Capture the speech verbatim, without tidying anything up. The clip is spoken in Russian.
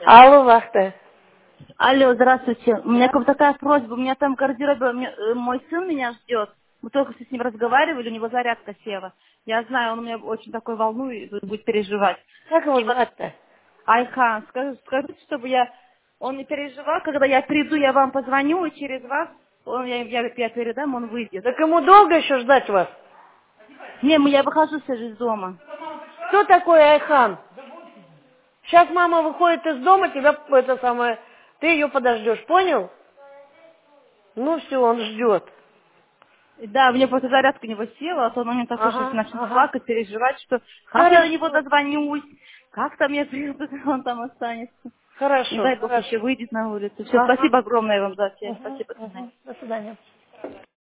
Алло, Вахта. Алло, здравствуйте. У меня к вам такая просьба. У меня там гардеробе, у меня- э, мой сын меня ждет. Мы только что с ним разговаривали, у него зарядка села. Я знаю, он меня очень такой волнует, будет переживать. Как его И вот, звать-то? Айхан, скажи- скажите, чтобы я, он не переживал, когда я приду, я вам позвоню, и через вас, он, я, я, я передам, он выйдет. Так ему долго еще ждать вас? Не, мы- я выхожу сейчас из дома. Кто такой Айхан? Сейчас мама выходит из дома, тебя это самое, ты ее подождешь, понял? Ну все, он ждет. Да, мне просто зарядка у него села, а то он мне такой сейчас Ага, начнет ага. плакать, переживать, что как я до него Хорошо, дозвонюсь, как там я приеду, когда он там останется. Не хорошо, дай бог еще хорошо. выйдет на улицу. Все, Ага. спасибо огромное вам за все. Угу, Спасибо. угу. До свидания.